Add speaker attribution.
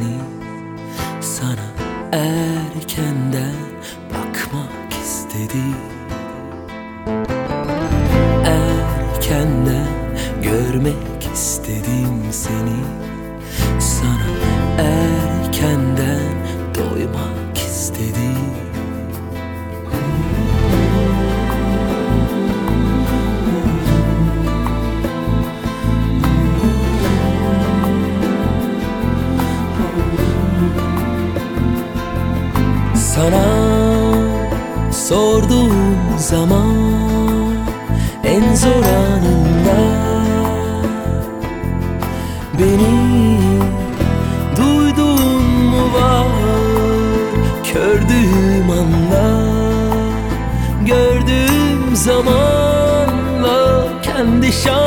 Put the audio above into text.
Speaker 1: seni. Sana erkenden bakmak istedim. Erkenden görmek istedim seni. Sana erkenden doymak istedim. Sana sorduğum zaman en zor anında beni duydun mu var? Gördüğüm anda, gördüğüm zamanla kendi şansım